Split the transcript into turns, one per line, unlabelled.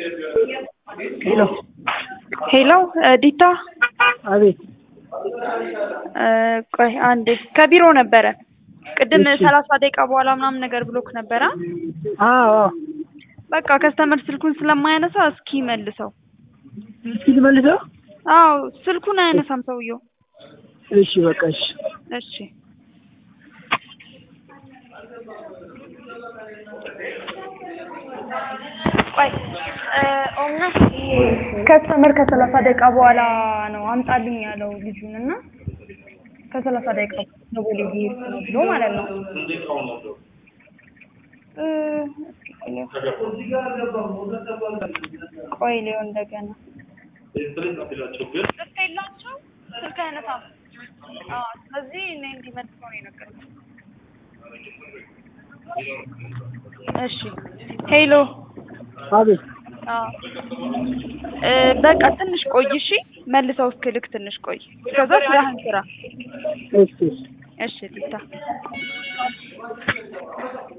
Hello.
Hello, Dita.
አቤት
ቆይ አንዴ ከቢሮ ነበረ ቅድም 30 ደቂቃ በኋላ ምናምን ነገር ብሎክ ነበረ።
አዎ
በቃ ከስተመር ስልኩን ስለማያነሳ እስኪ መልሰው።
እስኪ ልመልሰው?
አዎ ስልኩን አያነሳም ሰውየው።
እሺ በቃ እሺ
እሺ ቆይ ኦምና ከስተመር ከ30 ደቂቃ በኋላ ነው አምጣልኝ ያለው ልጁንና ከ30 ደቂቃ ነው ሊሄድ ነው ብሎ ማለት ነው። ቆይ ሊሆን እንደገና ስልካቸው ስልክ አይነሳም። ስለዚህ እኔ እንዲመልሰው ነው የነገርኩት። እሺ ሄሎ
አቤት
በቃ ትንሽ ቆይ እሺ መልሰው እስክልክ ትንሽ ቆይ ከዛ ስራህን ስራ።
እሺ
እሺ ዲታ